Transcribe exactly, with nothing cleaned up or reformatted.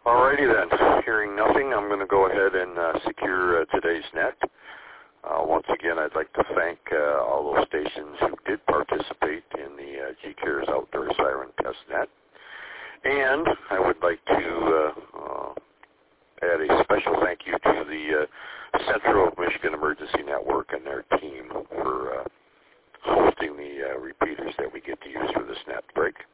Alrighty then. Hearing nothing, I'm going to go ahead and uh, secure uh, today's net. Uh, once again, I'd like to thank uh, all those stations who did participate in the uh, G CARES Outdoor Siren Test Net. And I would like to uh, uh, add a special thank you to the uh, Central Michigan Emergency Network and their team for uh, hosting the uh, repeaters that we get to use for this net break.